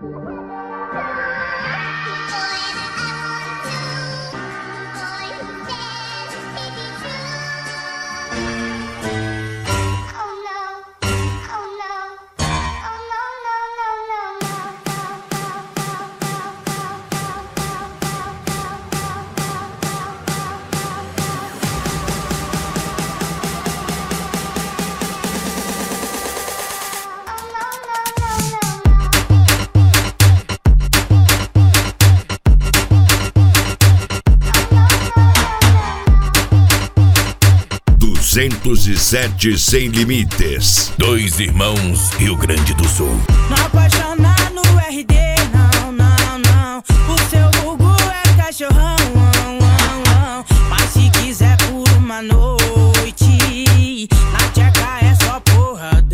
207 Sem Limites. Dois Irmãos, Rio Grande do Sul. Não apaixonar no RD, não, não, não. O seu vulgo é cachorrão, mas se quiser por uma noite, na tcheca é só porradão.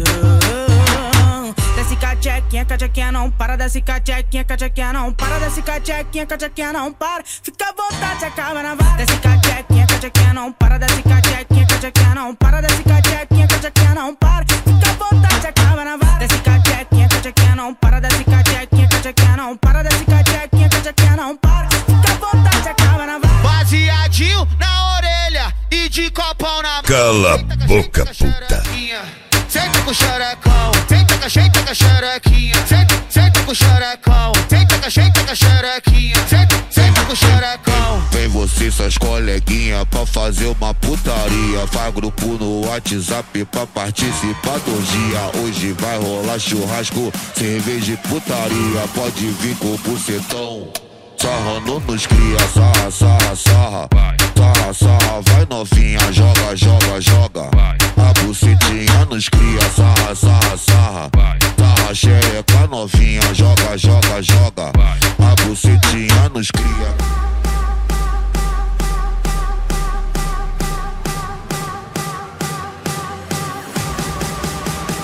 Desce cachequinha, cachequinha não para. Desce cachequinha, cachequinha não para. Desce cachequinha, cachequinha não para. Fica à vontade, acaba na vara. Desce cachequinha, cachequinha não para. Desce cachequinha, cachequinha não para. Desce cachequinha, cachequinha não para. Fica à vontade, acaba na vara. Desce cachequinha, cachequinha não para. Desce cachequinha, cachequinha não para. Desce cachequinha, cachequinha não para. Fica à vontade, acaba na vara. Baseadinho na orelha e de copão na mão. Cala a boca, puta. Senta com o xerecão, senta com a xerequinha. Senta com o xerecão, senta com a xerequinha. Senta com o xerecão. Vem você e suas coleguinhas pra fazer uma putaria. Faz grupo no WhatsApp pra participar do dia. Hoje vai rolar churrasco, cerveja e putaria. Pode vir com o bucetão, sarrando nos cria. Sarra, sarra, sarra, sarra, sarra. Vai novinha, joga, joga, joga. A bucetinha nos cria. Sarra, sarra, sarra, sarra, xereca novinha. Joga, joga, joga. A bucetinha nos cria.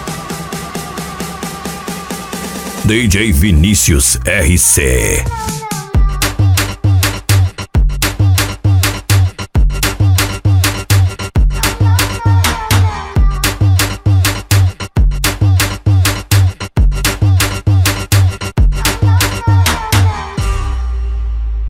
DJ Vinícius RC.